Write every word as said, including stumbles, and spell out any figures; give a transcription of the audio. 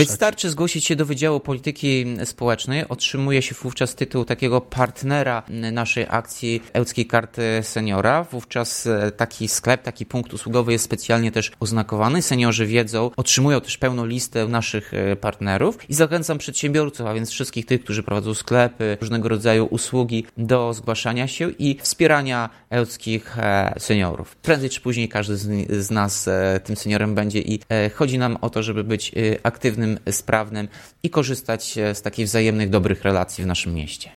Wystarczy zgłosić się do Wydziału Polityki Społecznej, otrzymuje się wówczas tytuł takiego partnera naszej akcji Ełckiej Karty Seniora. Wówczas taki sklep, taki punkt usługowy jest specjalnie też oznakowany. Seniorzy wiedzą, otrzymują też pełną listę naszych partnerów i zachęcam przedsiębiorców, a więc wszystkich tych, którzy prowadzą sklepy, różnego rodzaju usługi, do zgłaszania się i wspierania ełckich seniorów. Prędzej czy później każdy z nas tym seniorem będzie i chodzi nam o to, żeby być aktywnym, sprawnym i korzystać z takich wzajemnych, dobrych relacji w naszym mieście.